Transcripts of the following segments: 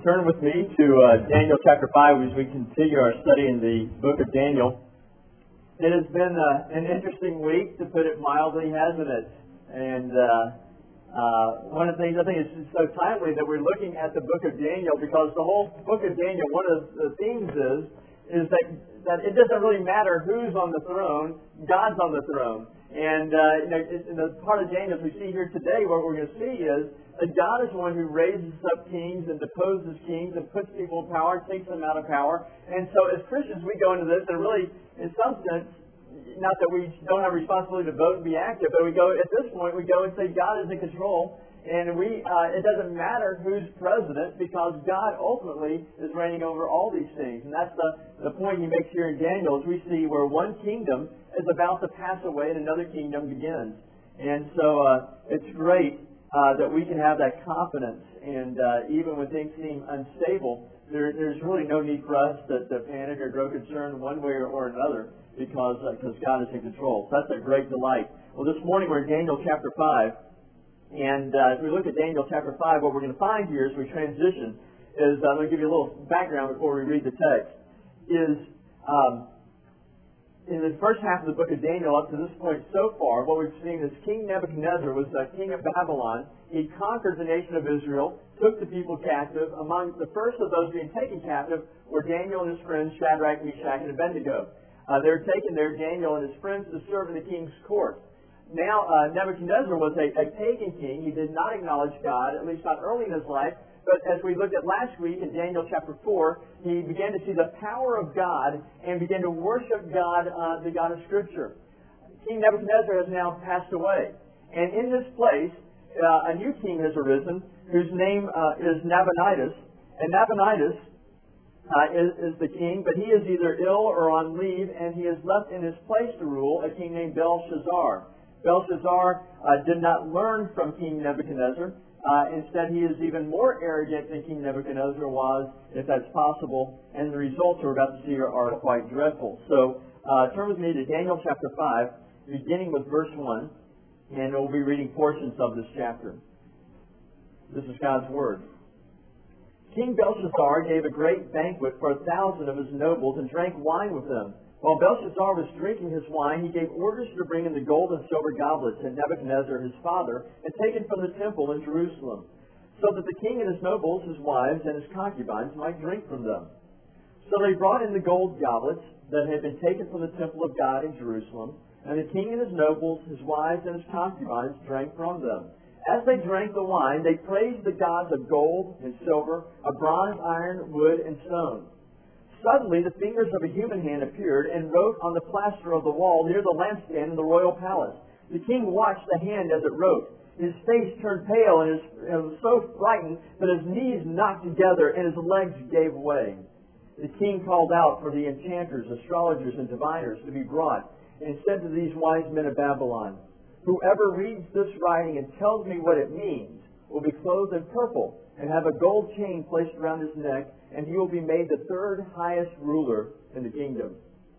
turn with me to Daniel chapter 5 as we continue our study in the book of Daniel. It has been an interesting week, to put it mildly, hasn't it? And one of the things I think is so timely that we're looking at the book of Daniel, because the whole book of Daniel, one of the themes is that it doesn't really matter who's on the throne, God's on the throne. And in the part of Daniel we see here today, what we're going to see is that God is the one who raises up kings and deposes kings and puts people in power, takes them out of power. And so as Christians, we go into this and really, in some sense, not that we don't have a responsibility to vote and be active, but at this point, we go and say God is in control. And it doesn't matter who's president, because God ultimately is reigning over all these things. And that's the point he makes here in Daniel, as we see where one kingdom is about to pass away and another kingdom begins. And so it's great that we can have that confidence. And even when things seem unstable, there's really no need for us to panic or grow concerned one way or another, because God is in control. So that's a great delight. Well, this morning we're in Daniel chapter 5. And as we look at Daniel chapter 5, what we're going to find here as we transition is, I'm going to give you a little background before we read the text, is in the first half of the book of Daniel up to this point so far, what we've seen is King Nebuchadnezzar was the king of Babylon. He conquered the nation of Israel, took the people captive. Among the first of those being taken captive were Daniel and his friends, Shadrach, Meshach, and Abednego. They were taken there, Daniel and his friends, to serve in the king's court. Now, Nebuchadnezzar was a pagan king. He did not acknowledge God, at least not early in his life. But as we looked at last week in Daniel chapter 4, he began to see the power of God and began to worship God, the God of Scripture. King Nebuchadnezzar has now passed away. And in this place, a new king has arisen, whose name is Nabonidus. And Nabonidus is the king, but he is either ill or on leave, and he has left in his place to rule a king named Belshazzar. Belshazzar did not learn from King Nebuchadnezzar. Instead, he is even more arrogant than King Nebuchadnezzar was, if that's possible, and the results we're about to see are quite dreadful. So turn with me to Daniel chapter 5, beginning with verse 1, and we'll be reading portions of this chapter. This is God's Word. King Belshazzar gave a great banquet for 1,000 of his nobles and drank wine with them. While Belshazzar was drinking his wine, he gave orders to bring in the gold and silver goblets that Nebuchadnezzar, his father, had taken from the temple in Jerusalem, so that the king and his nobles, his wives, and his concubines might drink from them. So they brought in the gold goblets that had been taken from the temple of God in Jerusalem, and the king and his nobles, his wives, and his concubines drank from them. As they drank the wine, they praised the gods of gold and silver, of bronze, iron, wood, and stone. Suddenly, the fingers of a human hand appeared and wrote on the plaster of the wall near the lampstand in the royal palace. The king watched the hand as it wrote. His face turned pale and was so frightened that his knees knocked together and his legs gave way. The king called out for the enchanters, astrologers, and diviners to be brought, and said to these wise men of Babylon, "Whoever reads this writing and tells me what it means will be clothed in purple and have a gold chain placed around his neck, and he will be made the third highest ruler in the kingdom."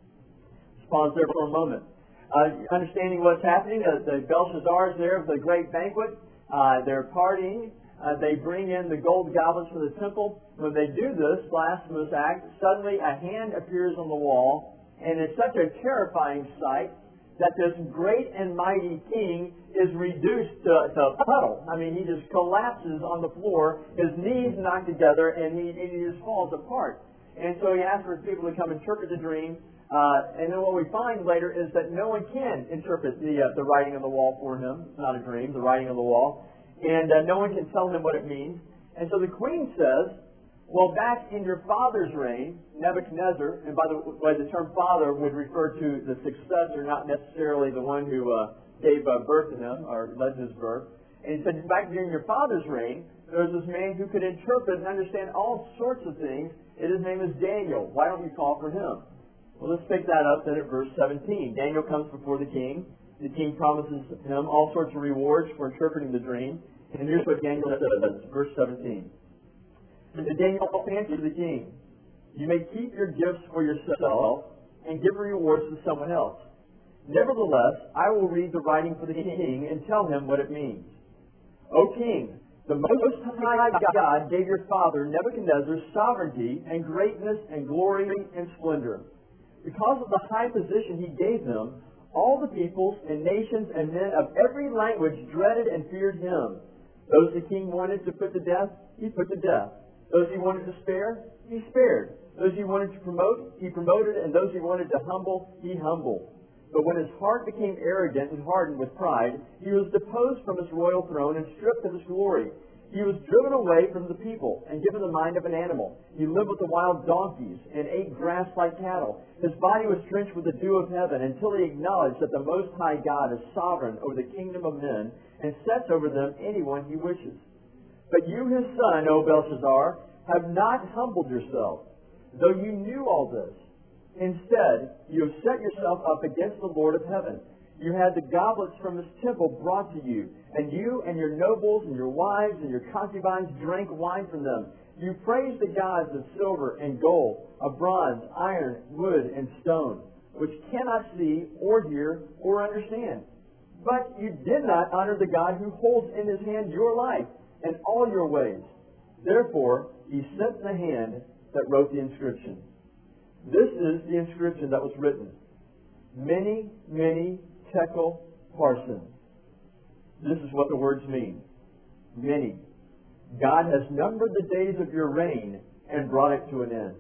Let's pause there for a moment. Understanding what's happening, the Belshazzar is there for the great banquet. They're partying. They bring in the gold goblets from the temple. When they do this blasphemous act, suddenly a hand appears on the wall, and it's such a terrifying sight that this great and mighty king is reduced to a puddle. I mean, he just collapses on the floor, his knees knocked together, and he just falls apart. And so he asks for people to come interpret the dream. And then what we find later is that no one can interpret the writing on the wall for him. It's not a dream, the writing on the wall. And no one can tell him what it means. And so the queen says, well, back in your father's reign, Nebuchadnezzar, and by the way, the term father would refer to the successor, not necessarily the one who gave birth to him or led to his birth. And he said, back during your father's reign, there was this man who could interpret and understand all sorts of things, and his name is Daniel. Why don't you call for him? Well, let's pick that up then at verse 17. Daniel comes before the king. The king promises him all sorts of rewards for interpreting the dream. And here's what Daniel says, verse 17. And Daniel answered the king, "You may keep your gifts for yourself and give rewards to someone else. Nevertheless, I will read the writing for the king and tell him what it means. O king, The Most High God gave your father Nebuchadnezzar sovereignty and greatness and glory and splendor. Because of the high position he gave him, all the peoples and nations and men of every language dreaded and feared him. Those the king wanted to put to death, he put to death. Those he wanted to spare, he spared. Those he wanted to promote, he promoted. And those he wanted to humble, he humbled. But when his heart became arrogant and hardened with pride, he was deposed from his royal throne and stripped of his glory. He was driven away from the people and given the mind of an animal. He lived with the wild donkeys and ate grass like cattle. His body was drenched with the dew of heaven until he acknowledged that the Most High God is sovereign over the kingdom of men and sets over them anyone he wishes. But you, his son, O Belshazzar, have not humbled yourself, though you knew all this. Instead, you have set yourself up against the Lord of heaven. You had the goblets from his temple brought to you, and you and your nobles and your wives and your concubines drank wine from them. You praised the gods of silver and gold, of bronze, iron, wood, and stone, which cannot see or hear or understand. But you did not honor the God who holds in his hand your life and all your ways. Therefore, he sent the hand that wrote the inscription. This is the inscription that was written. Mene, Mene, Tekel, Parsin. This is what the words mean. Mene. God has numbered the days of your reign and brought it to an end.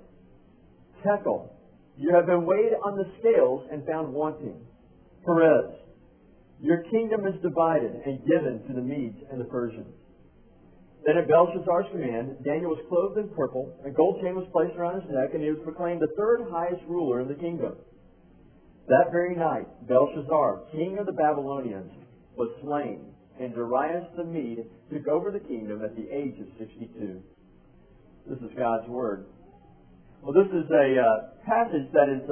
Tekel. You have been weighed on the scales and found wanting. Perez. Your kingdom is divided and given to the Medes and the Persians. Then at Belshazzar's command, Daniel was clothed in purple, a gold chain was placed around his neck, and he was proclaimed the third highest ruler in the kingdom. That very night, Belshazzar, king of the Babylonians, was slain, and Darius the Mede took over the kingdom at the age of 62. This is God's Word. Well, this is a passage that is,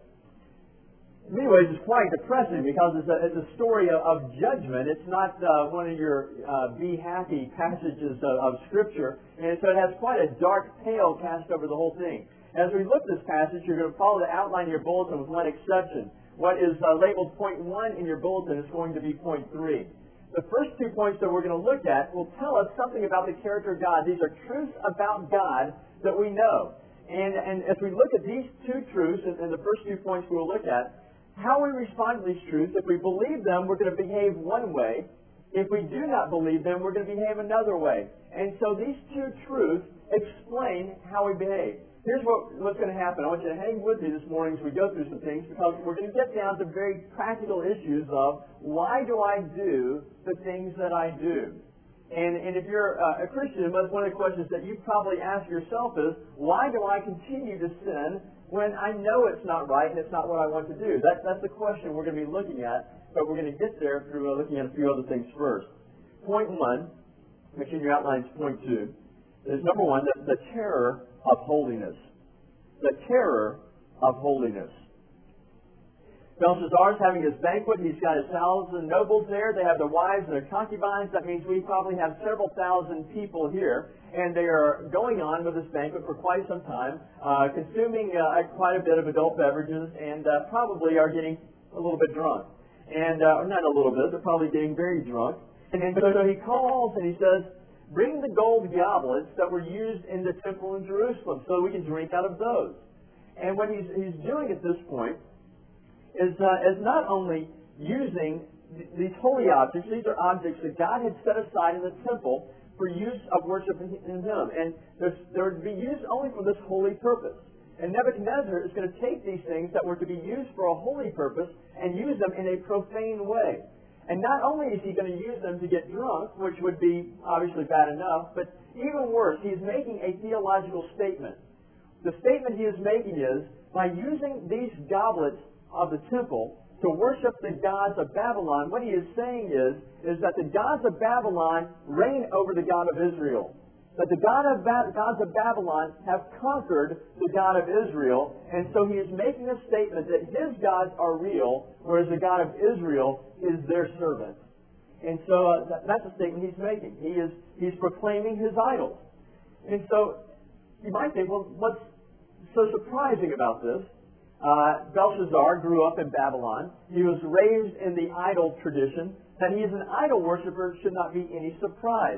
in many ways, is quite depressing because it's a story of judgment. It's not one of your be happy passages of Scripture, and so it has quite a dark pale cast over the whole thing. As we look at this passage, you're going to follow the outline of your bulletin with one exception. What is labeled point 1 in your bulletin is going to be point 3. The first 2 points that we're going to look at will tell us something about the character of God. These are truths about God that we know. And as we look at these 2 truths, and the first 2 points we will look at, how we respond to these truths, if we believe them, we're going to behave one way. If we do not believe them, we're going to behave another way. And so these 2 truths explain how we behave. Here's what's going to happen. I want you to hang with me this morning as we go through some things, because we're going to get down to very practical issues of why do I do the things that I do? And if you're a Christian, one of the questions that you probably ask yourself is, why do I continue to sin when I know it's not right and it's not what I want to do? That's the question we're going to be looking at, but we're going to get there through looking at a few other things first. Point 1, which in your outline is point 2, is number 1, the terror of holiness. The terror of holiness. Belshazzar's having his banquet. He's got his 1,000 nobles there. They have their wives and their concubines. That means we probably have several thousand people here. And they are going on with this banquet for quite some time, consuming quite a bit of adult beverages, and probably are getting a little bit drunk. And not a little bit, they're probably getting very drunk. And so he calls and he says, bring the gold goblets that were used in the temple in Jerusalem so we can drink out of those. And what he's doing at this point is not only using these holy objects. These are objects that God had set aside in the temple for use of worship in Him. And they're to be used only for this holy purpose. And Nebuchadnezzar is going to take these things that were to be used for a holy purpose and use them in a profane way. And not only is he going to use them to get drunk, which would be obviously bad enough, but even worse, he is making a theological statement. The statement he is making is, by using these goblets of the temple to worship the gods of Babylon, what he is saying is that the gods of Babylon reign over the God of Israel. That the gods of Babylon have conquered the God of Israel, and so he is making a statement that his gods are real, whereas the God of Israel is their servant. And so that's a statement he's making. He's proclaiming his idols. And so you might think, well, what's so surprising about this? Belshazzar grew up in Babylon. He was raised in the idol tradition. That he is an idol worshiper should not be any surprise.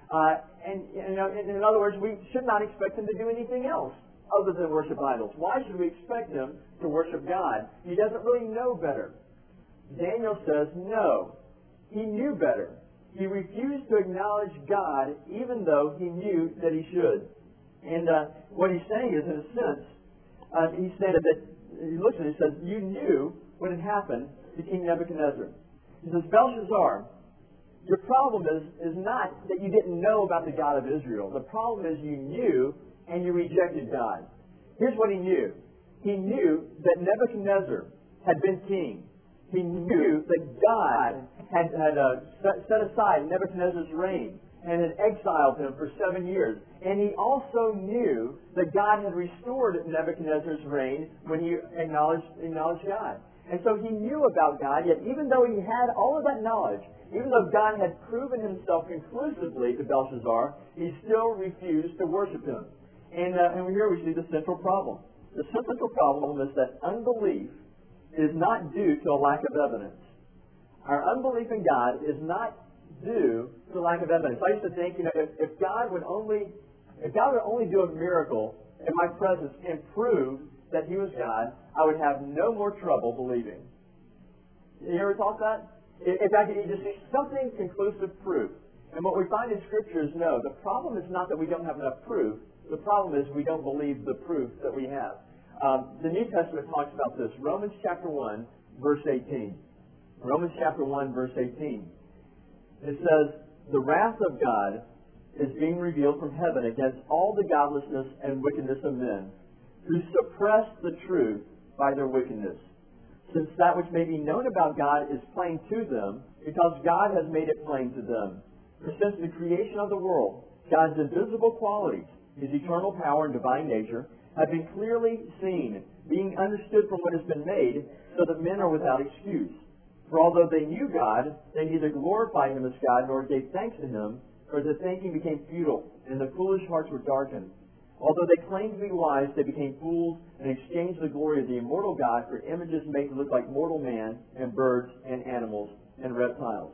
In other words, we should not expect him to do anything else other than worship idols. Why should we expect him to worship God? He doesn't really know better. Daniel says no. He knew better. He refused to acknowledge God even though he knew that he should. And what he's saying is, in a sense, he said that, he looks at it and says, you knew what had happened to King Nebuchadnezzar. He says, Belshazzar, your problem is not that you didn't know about the God of Israel. The problem is you knew and you rejected God. Here's what he knew. He knew that Nebuchadnezzar had been king. He knew that God had set aside Nebuchadnezzar's reign and had exiled him for 7 years. And he also knew that God had restored Nebuchadnezzar's reign when he acknowledged God. And so he knew about God, yet even though he had all of that knowledge, even though God had proven himself conclusively to Belshazzar, he still refused to worship him. And here we see the central problem. The central problem is that unbelief is not due to a lack of evidence. Our unbelief in God is not due to a lack of evidence. I used to think, if God would only do a miracle in my presence and prove that he was God, I would have no more trouble believing. You ever thought that? In fact, you just see something conclusive proof. And what we find in Scripture is no. The problem is not that we don't have enough proof. The problem is we don't believe the proof that we have. The New Testament talks about this. Romans chapter 1, verse 18. Romans chapter 1, verse 18. It says, the wrath of God is being revealed from heaven against all the godlessness and wickedness of men, who suppress the truth by their wickedness. Since that which may be known about God is plain to them, because God has made it plain to them. For since the creation of the world, God's invisible qualities, his eternal power and divine nature, have been clearly seen, being understood from what has been made, so that men are without excuse. For although they knew God, they neither glorified him as God nor gave thanks to him, for their thinking became futile, and their foolish hearts were darkened. Although they claimed to be wise, they became fools and exchanged the glory of the immortal God for images made to look like mortal man and birds and animals and reptiles.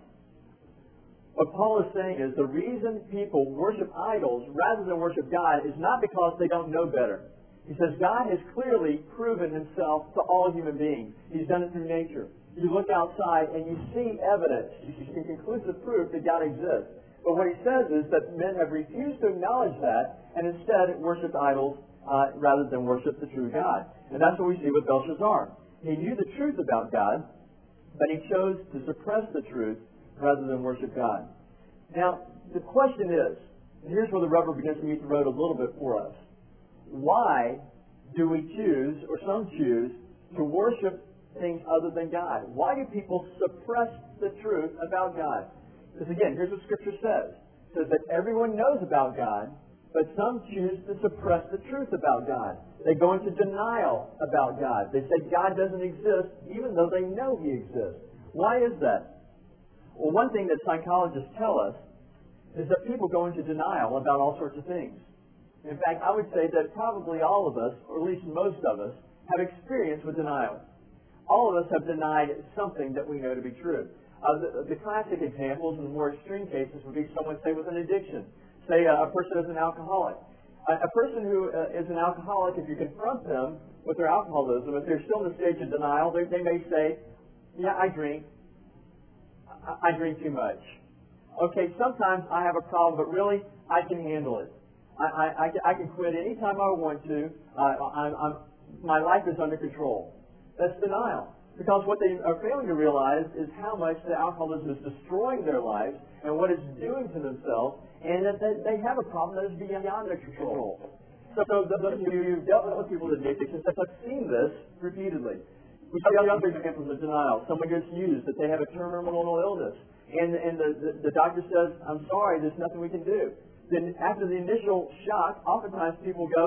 What Paul is saying is the reason people worship idols rather than worship God is not because they don't know better. He says God has clearly proven himself to all human beings. He's done it through nature. You look outside and you see evidence. You see conclusive proof that God exists. But what he says is that men have refused to acknowledge that and instead worship idols rather than worship the true God. And that's what we see with Belshazzar. He knew the truth about God, but he chose to suppress the truth rather than worship God. Now, the question is, and here's where the rubber begins to meet the road a little bit for us. Why do we choose, or some choose, to worship things other than God? Why do people suppress the truth about God? Because again, here's what Scripture says. It says that everyone knows about God, but some choose to suppress the truth about God. They go into denial about God. They say God doesn't exist even though they know he exists. Why is that? Well, one thing that psychologists tell us is that people go into denial about all sorts of things. In fact, I would say that probably all of us, or at least most of us, have experience with denial. All of us have denied something that we know to be true. The classic examples in the more extreme cases would be someone, say, with an addiction. Say a person is an alcoholic. A person who is an alcoholic, if you confront them with their alcoholism, if they're still in the stage of denial, they may say, yeah, I drink. I drink too much. Okay, sometimes I have a problem, but really, I can handle it. I can quit anytime I want to. My life is under control. That's denial. Because what they are failing to realize is how much the alcoholism is destroying their lives and what it's doing to themselves, and that they have a problem that is beyond their control. So those of you who've dealt with people with addictions have seen this repeatedly. We see other examples of denial. Someone gets used, that they have a terminal illness, and the doctor says, I'm sorry, there's nothing we can do. Then after the initial shock, oftentimes people go,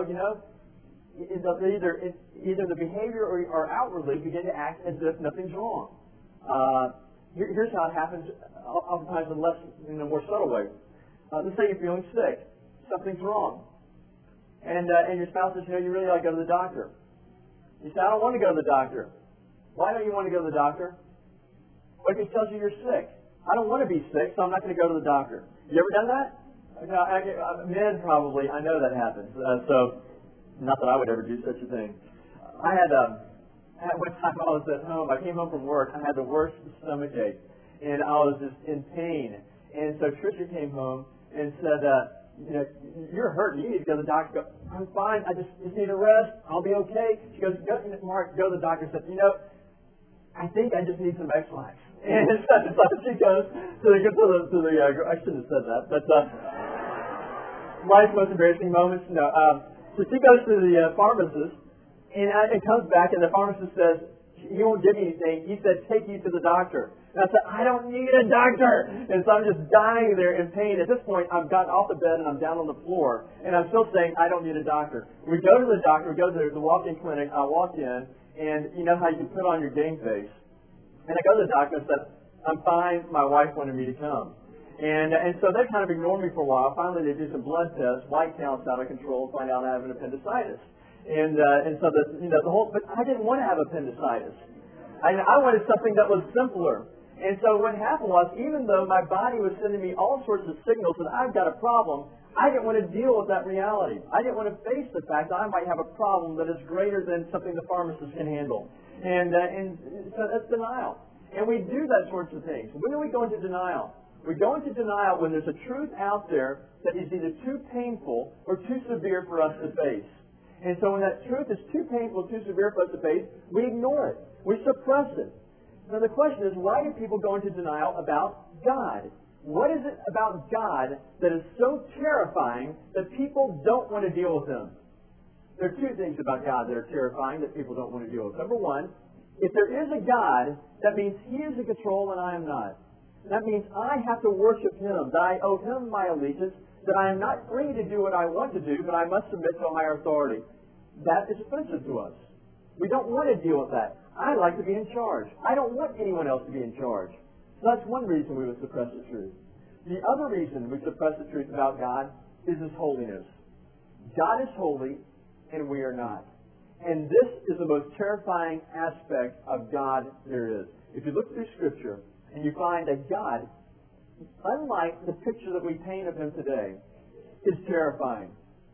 either the behavior or outwardly begin to act as if nothing's wrong. Here's how it happens, oftentimes in a more subtle way. Let's say you're feeling sick. Something's wrong. And your spouse says, you really ought to go to the doctor. You say, I don't want to go to the doctor. Why don't you want to go to the doctor? What if he tells you you're sick? I don't want to be sick, so I'm not going to go to the doctor. You ever done that? No, men probably. I know that happens. So, not that I would ever do such a thing. I had one time I was at home. I came home from work. I had the worst stomach ache, and I was just in pain. And so Tricia came home and said, you're hurting. You need to go to the doctor. I'm fine. I just need a rest. I'll be okay. She goes, Mark, go to the doctor. Said, I think I just need some X-Lax. And so she goes to the I shouldn't have said that, but life's most embarrassing moments. No. So she goes to the pharmacist, and it comes back, and the pharmacist says, he won't give me anything. He said, take you to the doctor. And I said, I don't need a doctor. And so I'm just dying there in pain. At this point, I've gotten off the bed, and I'm down on the floor, and I'm still saying, I don't need a doctor. We go to the doctor. We go to the walk-in clinic. I walk in, and you know how you can put on your game face. And I go to the doctor and said, I'm fine. My wife wanted me to come. And so they kind of ignored me for a while. Finally, they do some blood tests, white counts out of control, find out I have an appendicitis. And so the whole, but I didn't want to have appendicitis. I wanted something that was simpler. And so what happened was, even though my body was sending me all sorts of signals that I've got a problem, I didn't want to deal with that reality. I didn't want to face the fact that I might have a problem that is greater than something the pharmacist can handle. And so that's denial. And we do that sorts of things. When do we go into denial? We go into denial when there's a truth out there that is either too painful or too severe for us to face. And so when that truth is too painful, too severe for us to face, we ignore it. We suppress it. Now the question is, why do people go into denial about God? What is it about God that is so terrifying that people don't want to deal with Him? There are two things about God that are terrifying that people don't want to deal with. Number one, if there is a God, that means He is in control and I am not. That means I have to worship Him, that I owe Him my allegiance, that I am not free to do what I want to do, but I must submit to a higher authority. That is offensive to us. We don't want to deal with that. I like to be in charge. I don't want anyone else to be in charge. So that's one reason we would suppress the truth. The other reason we suppress the truth about God is His holiness. God is holy, and we are not. And this is the most terrifying aspect of God there is. If you look through Scripture, and you find that God, unlike the picture that we paint of Him today, is terrifying.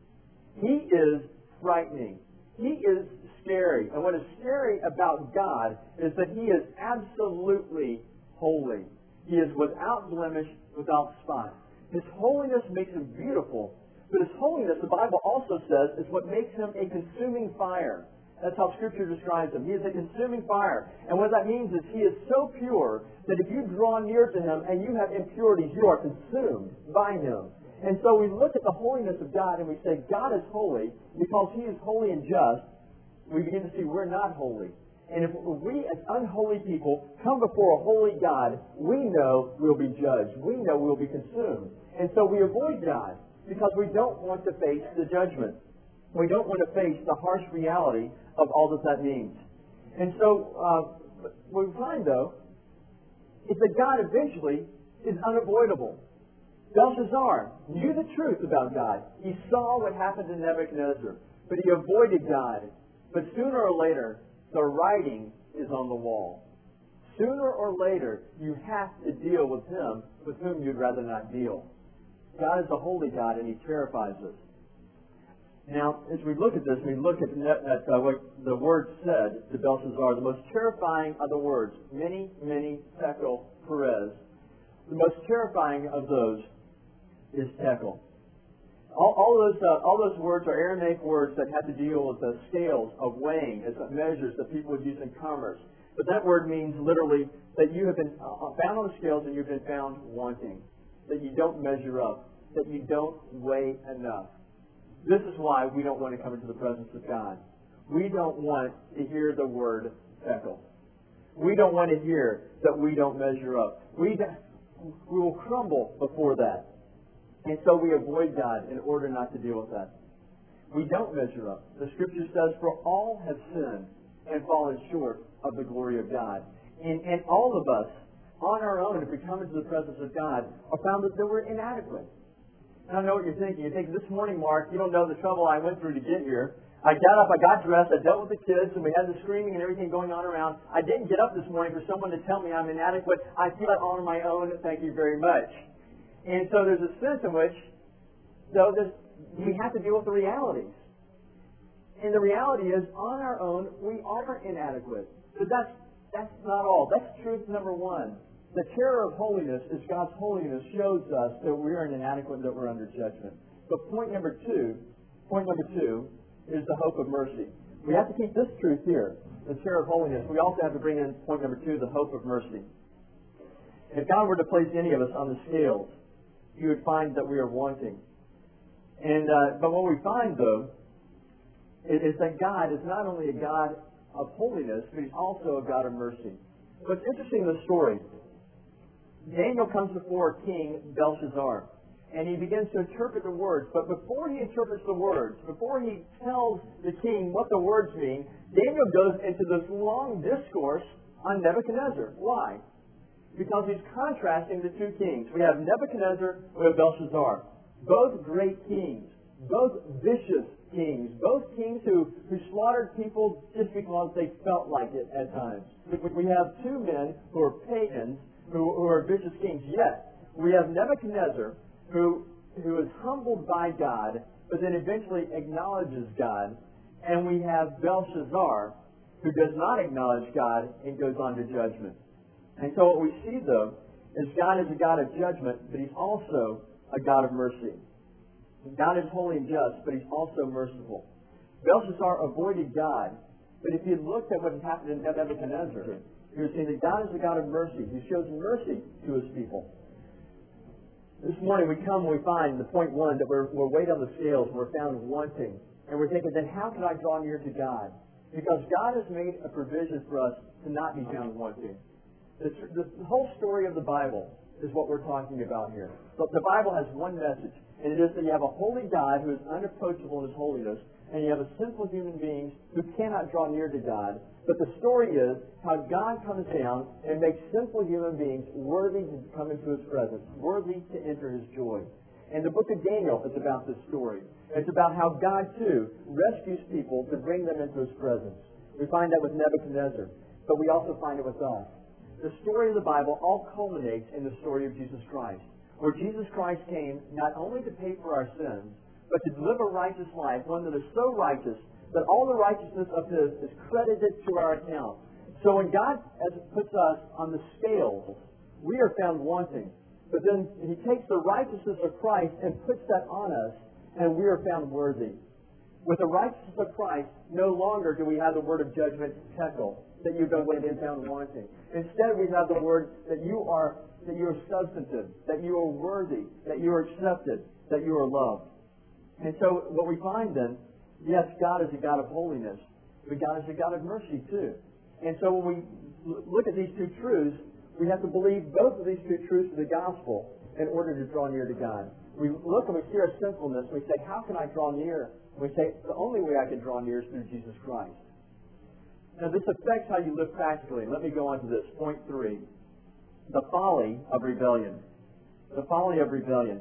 He is frightening. He is scary. And what is scary about God is that He is absolutely holy. He is without blemish, without spot. His holiness makes Him beautiful, but His holiness, the Bible also says, is what makes Him a consuming fire. That's how Scripture describes Him. He is a consuming fire. And what that means is He is so pure that if you draw near to Him and you have impurities, you are consumed by Him. And so we look at the holiness of God and we say, God is holy. Because He is holy and just, we begin to see we're not holy. And if we as unholy people come before a holy God, we know we'll be judged. We know we'll be consumed. And so we avoid God because we don't want to face the judgment. We don't want to face the harsh reality of all that means. And so what we find, though, is that God eventually is unavoidable. Belshazzar knew the truth about God. He saw what happened to Nebuchadnezzar, but he avoided God. But sooner or later, the writing is on the wall. Sooner or later, you have to deal with Him with whom you'd rather not deal. God is a holy God, and He terrifies us. Now, as we look at this, we look at what the word said to Belshazzar, the most terrifying of the words, many, many tekel Perez. The most terrifying of those is tekel. All those words are Aramaic words that have to deal with the scales of weighing, as measures that people would use in commerce. But that word means literally that you have been found on the scales and you've been found wanting, that you don't measure up, that you don't weigh enough. This is why we don't want to come into the presence of God. We don't want to hear the word tekel. We don't want to hear that we don't measure up. We will crumble before that. And so we avoid God in order not to deal with that. We don't measure up. The Scripture says, for all have sinned and fallen short of the glory of God. And all of us, on our own, if we come into the presence of God, are found that we're inadequate. And I know what you're thinking. You're thinking, this morning, Mark, you don't know the trouble I went through to get here. I got up, I got dressed, I dealt with the kids, and we had the screaming and everything going on around. I didn't get up this morning for someone to tell me I'm inadequate. I feel it on my own. Thank you very much. And so there's a sense in which So we have to deal with the realities. And the reality is, on our own, we are inadequate. But that's not all. That's truth number one. The terror of holiness is God's holiness shows us that we are inadequate, that we're under judgment. But point number two is the hope of mercy. We have to keep this truth here, the terror of holiness. We also have to bring in point number two, the hope of mercy. If God were to place any of us on the scales, He would find that we are wanting. But what we find, though, is that God is not only a God of holiness, but He's also a God of mercy. What's interesting in the story, Daniel comes before King Belshazzar, and he begins to interpret the words. But before he interprets the words, before he tells the king what the words mean, Daniel goes into this long discourse on Nebuchadnezzar. Why? Because he's contrasting the two kings. We have Nebuchadnezzar, we have Belshazzar. Both great kings, both vicious kings, both kings who slaughtered people just because they felt like it at times. We have two men who are pagans, who are vicious kings. Yet, we have Nebuchadnezzar, who is humbled by God, but then eventually acknowledges God. And we have Belshazzar, who does not acknowledge God and goes on to judgment. And so what we see, though, is God is a God of judgment, but He's also a God of mercy. God is holy and just, but He's also merciful. Belshazzar avoided God, but if you looked at what happened in Nebuchadnezzar, you would see that God is a God of mercy. He shows mercy to His people. This morning we come and we find the point one, that we're weighed on the scales and we're found wanting. And we're thinking, then how can I draw near to God? Because God has made a provision for us to not be found wanting. The whole story of the Bible is what we're talking about here. So the Bible has one message, and it is that you have a holy God who is unapproachable in His holiness, and you have a sinful human beings who cannot draw near to God. But the story is how God comes down and makes sinful human beings worthy to come into His presence, worthy to enter His joy. And the book of Daniel is about this story. It's about how God, too, rescues people to bring them into His presence. We find that with Nebuchadnezzar, but we also find it with us. The story of the Bible all culminates in the story of Jesus Christ, where Jesus Christ came not only to pay for our sins, but to live a righteous life, one that is so righteous that all the righteousness of His is credited to our account. So when God puts us on the scales, we are found wanting. But then He takes the righteousness of Christ and puts that on us, and we are found worthy. With the righteousness of Christ, no longer do we have the word of judgment, tekel, that you've been weighed and found wanting. Instead, we have the word that you are substantive, that you are worthy, that you are accepted, that you are loved. And so what we find then, yes, God is a God of holiness, but God is a God of mercy too. And so when we look at these two truths, we have to believe both of these two truths of the gospel in order to draw near to God. We look and we see our sinfulness, and we say, how can I draw near? We say, the only way I can draw near is through Jesus Christ. Now, this affects how you live practically. Let me go on to this. Point 3. The folly of rebellion. The folly of rebellion.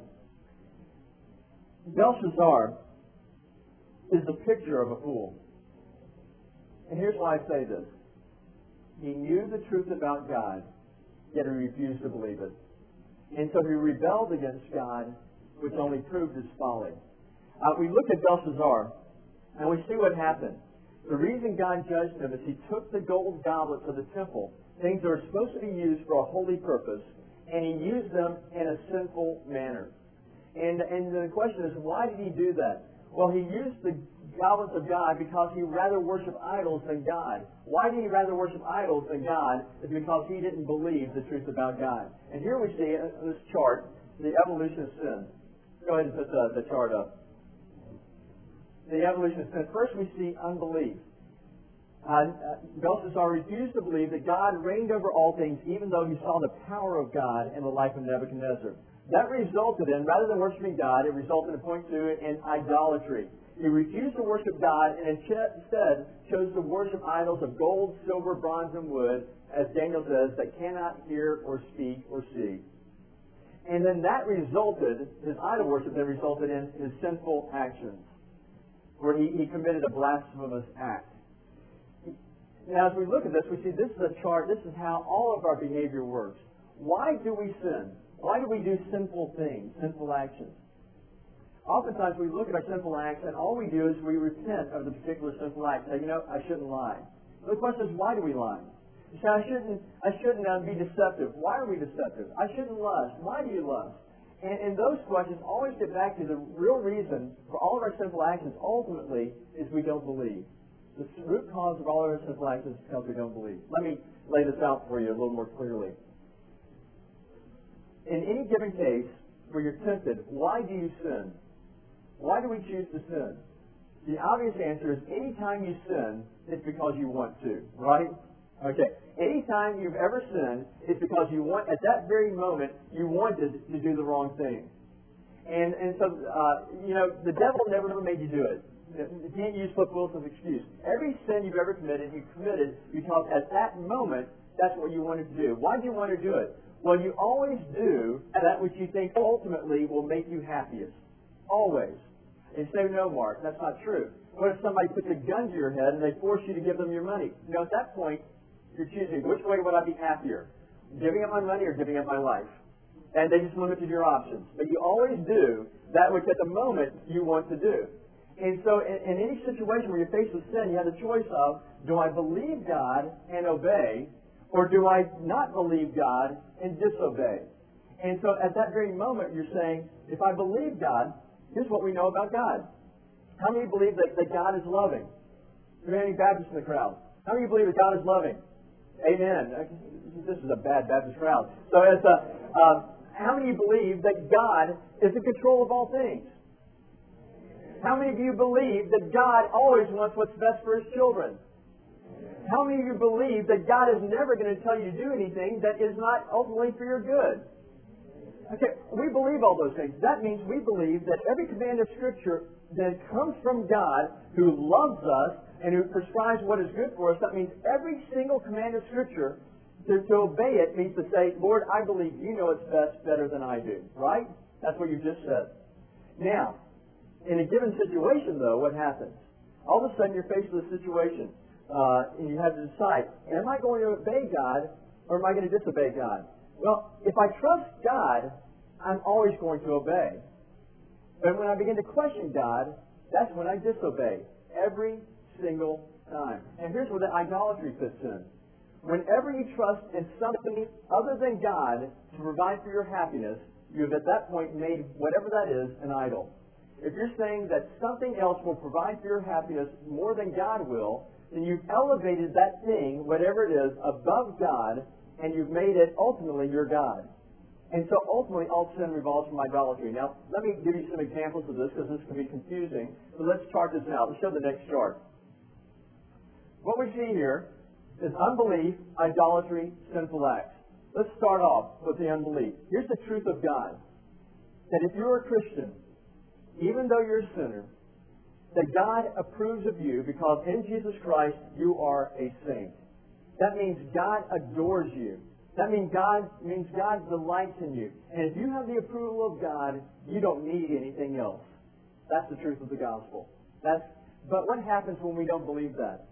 Belshazzar is the picture of a fool. And here's why I say this. He knew the truth about God, yet he refused to believe it. And so he rebelled against God, which only proved his folly. We look at Belshazzar, and we see what happened. The reason God judged him is He took the gold goblets of the temple, things that are supposed to be used for a holy purpose, and He used them in a sinful manner. And the question is, why did He do that? Well, He used the goblets of God because He rather worshiped idols than God. Why did He rather worship idols than God? It's because He didn't believe the truth about God. And here we see in this chart the evolution of sin. Go ahead and put the chart up. The evolution of sin. First we see unbelief. Belshazzar refused to believe that God reigned over all things, even though he saw the power of God in the life of Nebuchadnezzar. That resulted in, rather than worshiping God, it resulted in point 2 in idolatry. He refused to worship God and instead chose to worship idols of gold, silver, bronze, and wood, as Daniel says, that cannot hear or speak or see. And then that resulted, his idol worship then resulted in his sinful actions, where he committed a blasphemous act. Now, as we look at this, we see this is a chart. This is how all of our behavior works. Why do we sin? Why do we do sinful things, sinful actions? oftentimes we look at our sinful acts and all we do is we repent of the particular sinful act. Say, I shouldn't lie. The question is, why do we lie? You say, I shouldn't be deceptive. Why are we deceptive? I shouldn't lust. Why do you lust? And those questions always get back to the real reason for all of our sinful actions ultimately is we don't believe. The root cause of all of our sinful actions is because we don't believe. Let me lay this out for you a little more clearly. In any given case where you're tempted, why do you sin? Why do we choose to sin? The obvious answer is anytime you sin, it's because you want to, right? Okay. Anytime you've ever sinned, it's because you want, at that very moment, you wanted to do the wrong thing. And so, the devil never made you do it. You can't use Flip Wilson's excuse. Every sin you've ever committed, you committed because at that moment, that's what you wanted to do. Why do you want to do it? Well, you always do that which you think ultimately will make you happiest. Always. And say, no, Mark, that's not true. What if somebody puts a gun to your head and they force you to give them your money? At that point, you're choosing which way would I be happier, giving up my money or giving up my life? And they just limited your options. But you always do that which at the moment you want to do. And so in any situation where you're faced with sin, you have the choice of, do I believe God and obey, or do I not believe God and disobey? And so at that very moment, you're saying, if I believe God, here's what we know about God. How many believe that God is loving? Do we have any Baptists in the crowd? How many believe that God is loving? Amen. This is a bad Baptist crowd. So how many of you believe that God is in control of all things? How many of you believe that God always wants what's best for His children? How many of you believe that God is never going to tell you to do anything that is not ultimately for your good? Okay, we believe all those things. That means we believe that every command of Scripture that comes from God who loves us and who prescribes what is good for us. That means every single command of Scripture, to obey it means to say, Lord, I believe you know it's best better than I do. Right? That's what you just said. Now, in a given situation, though, what happens? All of a sudden you're faced with a situation and you have to decide, am I going to obey God or am I going to disobey God? Well, if I trust God, I'm always going to obey. But when I begin to question God, that's when I disobey. Every single time. And here's where the idolatry fits in. Whenever you trust in something other than God to provide for your happiness, you have at that point made whatever that is an idol. If you're saying that something else will provide for your happiness more than God will, then you've elevated that thing, whatever it is, above God, and you've made it ultimately your God. And so ultimately all sin revolves from idolatry. Now, let me give you some examples of this because this can be confusing. So let's chart this out. Let's show the next chart. What we see here is unbelief, idolatry, sinful acts. Let's start off with the unbelief. Here's the truth of God. That if you're a Christian, even though you're a sinner, that God approves of you because in Jesus Christ you are a saint. That means God adores you. That means God delights in you. And if you have the approval of God, you don't need anything else. That's the truth of the gospel. But what happens when we don't believe that?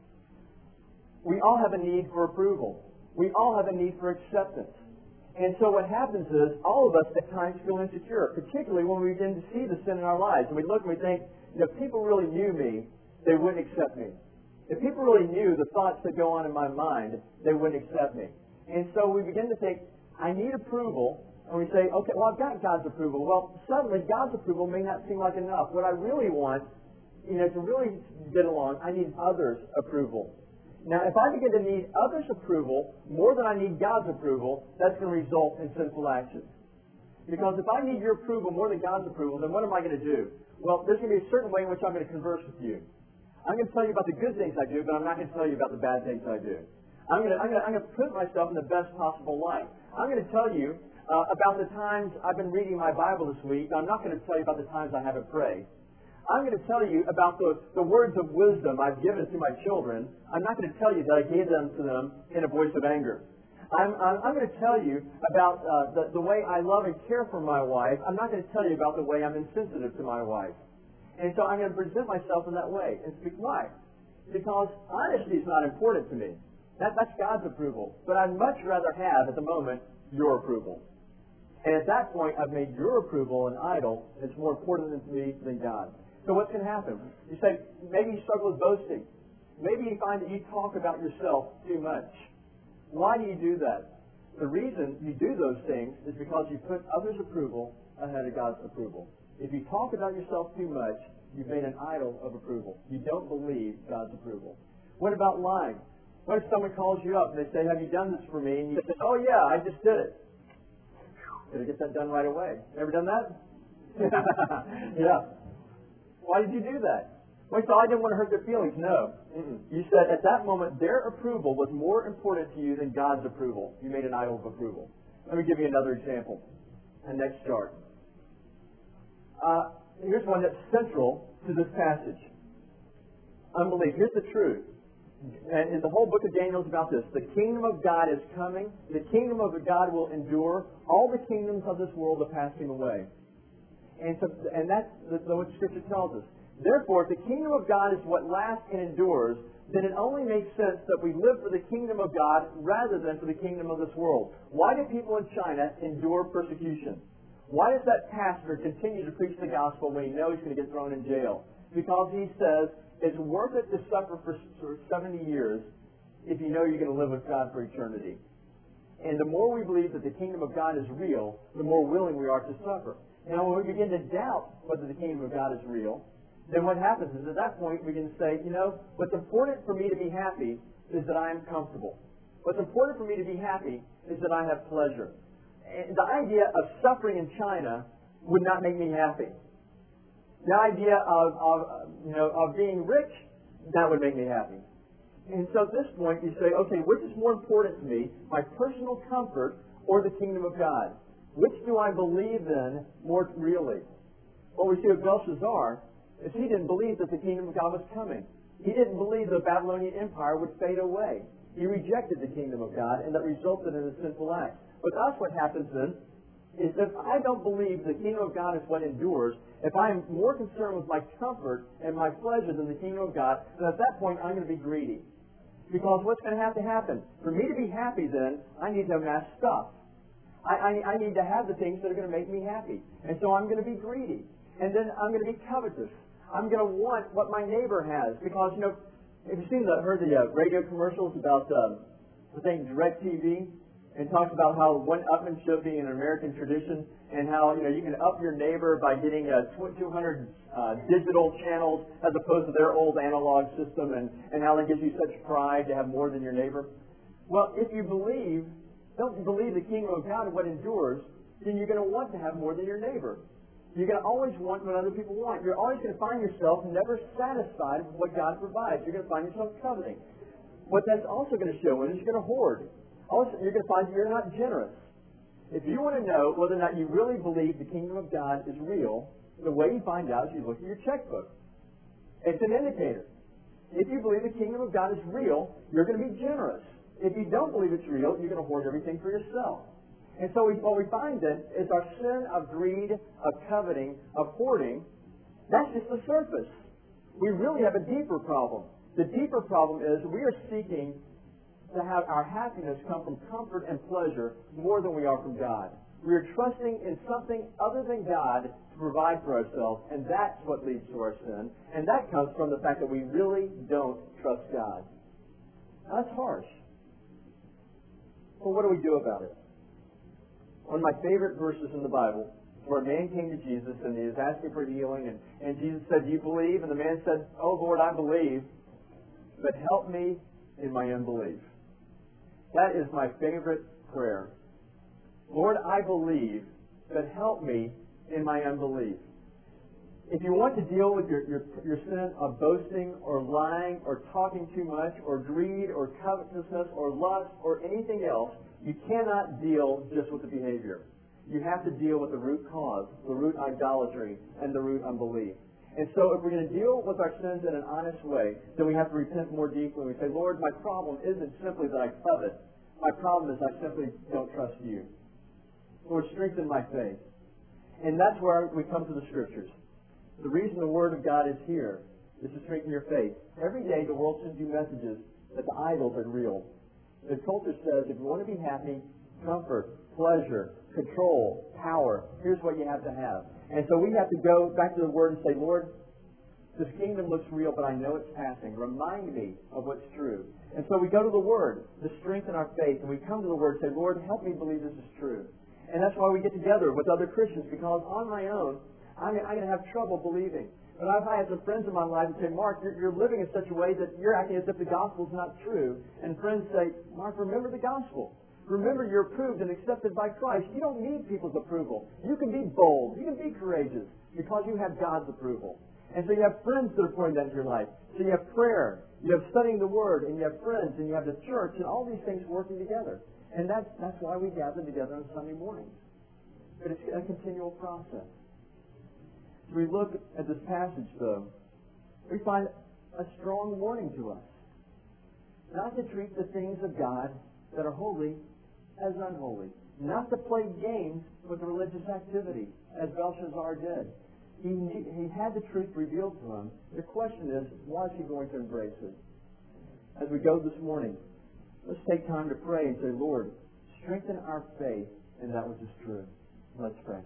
We all have a need for approval. We all have a need for acceptance. And so what happens is, all of us at times feel insecure, particularly when we begin to see the sin in our lives. And we look and we think, if people really knew me, they wouldn't accept me. If people really knew the thoughts that go on in my mind, they wouldn't accept me. And so we begin to think, I need approval. And we say, okay, well, I've got God's approval. Well, suddenly God's approval may not seem like enough. What I really want, to really get along, I need others' approval. Now, if I begin to need others' approval more than I need God's approval, that's going to result in sinful actions. Because if I need your approval more than God's approval, then what am I going to do? Well, there's going to be a certain way in which I'm going to converse with you. I'm going to tell you about the good things I do, but I'm not going to tell you about the bad things I do. I'm going to put myself in the best possible light. I'm going to tell you about the times I've been reading my Bible this week. I'm not going to tell you about the times I haven't prayed. I'm going to tell you about the words of wisdom I've given to my children. I'm not going to tell you that I gave them to them in a voice of anger. I'm going to tell you about the way I love and care for my wife. I'm not going to tell you about the way I'm insensitive to my wife. And so I'm going to present myself in that way. And speak why? Because honesty is not important to me. That's God's approval. But I'd much rather have, at the moment, your approval. And at that point, I've made your approval an idol that's more important to me than God. So what's going to happen? You say, maybe you struggle with boasting. Maybe you find that you talk about yourself too much. Why do you do that? The reason you do those things is because you put others' approval ahead of God's approval. If you talk about yourself too much, you've made an idol of approval. You don't believe God's approval. What about lying? What if someone calls you up and they say, have you done this for me? And you say, oh yeah, I just did it. Got to get that done right away. Ever done that? Yeah. Why did you do that? Well, so I didn't want to hurt their feelings. No. You said at that moment their approval was more important to you than God's approval. You made an idol of approval. Let me give you another example. The next chart. Here's one that's central to this passage. Unbelief. Here's the truth. And the whole book of Daniel is about this. The kingdom of God is coming. The kingdom of God will endure. All the kingdoms of this world are passing away. And that's what Scripture tells us. Therefore, if the kingdom of God is what lasts and endures, then it only makes sense that we live for the kingdom of God rather than for the kingdom of this world. Why do people in China endure persecution? Why does that pastor continue to preach the gospel when he knows he's going to get thrown in jail? Because he says it's worth it to suffer for 70 years if you know you're going to live with God for eternity. And the more we believe that the kingdom of God is real, the more willing we are to suffer. Now, when we begin to doubt whether the kingdom of God is real, then what happens is at that point we can say, what's important for me to be happy is that I am comfortable. What's important for me to be happy is that I have pleasure. And the idea of suffering in China would not make me happy. The idea of being rich, that would make me happy. And so at this point you say, okay, which is more important to me, my personal comfort or the kingdom of God? Which do I believe in more really? What we see with Belshazzar is he didn't believe that the kingdom of God was coming. He didn't believe the Babylonian Empire would fade away. He rejected the kingdom of God, and that resulted in a sinful act. With us, what happens then is if I don't believe the kingdom of God is what endures, if I'm more concerned with my comfort and my pleasure than the kingdom of God, then at that point I'm going to be greedy. Because what's going to happen? For me to be happy then, I need to amass stuff. I need to have the things that are going to make me happy. And so I'm going to be greedy. And then I'm going to be covetous. I'm going to want what my neighbor has. Because, have you heard the radio commercials about, I think, DirecTV? And talks about how one-upmanship being an American tradition, and how you can up your neighbor by getting 200 digital channels as opposed to their old analog system, and how that gives you such pride to have more than your neighbor. Well, if you don't believe the kingdom of God and what endures, then you're going to want to have more than your neighbor. You're going to always want what other people want. You're always going to find yourself never satisfied with what God provides. You're going to find yourself coveting. What that's also going to show is you're going to hoard. Also, you're going to find you're not generous. If you want to know whether or not you really believe the kingdom of God is real, the way you find out is you look at your checkbook. It's an indicator. If you believe the kingdom of God is real, you're going to be generous. If you don't believe it's real, you're going to hoard everything for yourself. And so what we find then is our sin of greed, of coveting, of hoarding, that's just the surface. We really have a deeper problem. The deeper problem is we are seeking to have our happiness come from comfort and pleasure more than we are from God. We are trusting in something other than God to provide for ourselves, and that's what leads to our sin. And that comes from the fact that we really don't trust God. Now, that's harsh. Well, what do we do about it? One of my favorite verses in the Bible is where a man came to Jesus and he was asking for healing, and Jesus said, "Do you believe?" And the man said, "Oh, Lord, I believe, but help me in my unbelief." That is my favorite prayer. Lord, I believe, but help me in my unbelief. If you want to deal with your sin of boasting or lying or talking too much or greed or covetousness or lust or anything else, you cannot deal just with the behavior. You have to deal with the root cause, the root idolatry, and the root unbelief. And so if we're going to deal with our sins in an honest way, then we have to repent more deeply. We say, Lord, my problem isn't simply that I covet. My problem is I simply don't trust you. Lord, strengthen my faith. And that's where we come to the Scriptures. The reason the Word of God is here is to strengthen your faith. Every day the world sends you messages that the idols are real. The culture says if you want to be happy, comfort, pleasure, control, power. Here's what you have to have. And so we have to go back to the Word and say, Lord, this kingdom looks real, but I know it's passing. Remind me of what's true. And so we go to the Word to strengthen our faith, and we come to the Word and say, Lord, help me believe this is true. And that's why we get together with other Christians, because on my own, I'm going to have trouble believing. But I've had some friends in my life who say, Mark, you're living in such a way that you're acting as if the gospel's not true. And friends say, Mark, remember the gospel. Remember you're approved and accepted by Christ. You don't need people's approval. You can be bold. You can be courageous because you have God's approval. And so you have friends that are pointing that in your life. So you have prayer, you have studying the Word, and you have friends, and you have the church, and all these things working together. And that's why we gather together on Sunday mornings. But it's a continual process. As we look at this passage, though, we find a strong warning to us not to treat the things of God that are holy as unholy, not to play games with religious activity, as Belshazzar did. He had the truth revealed to him. The question is, was he going to embrace it? As we go this morning, let's take time to pray and say, Lord, strengthen our faith in that which is true. Let's pray.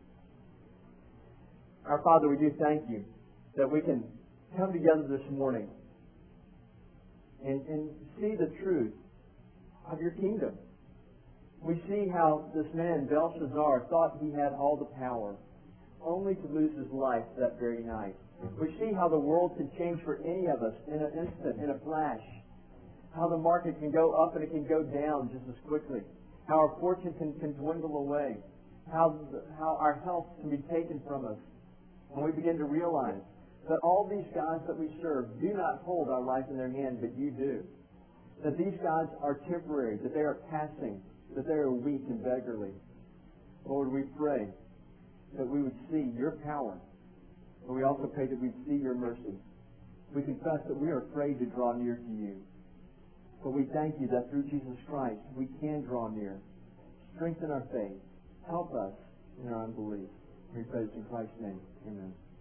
Our Father, we do thank you that we can come together this morning and see the truth of your kingdom. We see how this man, Belshazzar, thought he had all the power, only to lose his life that very night. We see how the world can change for any of us in an instant, in a flash. How the market can go up and it can go down just as quickly. How our fortune can dwindle away. How our health can be taken from us. And we begin to realize that all these gods that we serve do not hold our life in their hand, but you do. That these gods are temporary, that they are passing, that they are weak and beggarly. Lord, we pray that we would see your power, but we also pray that we'd see your mercy. We confess that we are afraid to draw near to you. But we thank you that through Jesus Christ we can draw near. Strengthen our faith. Help us in our unbelief. We pray this in Christ's name. Amen.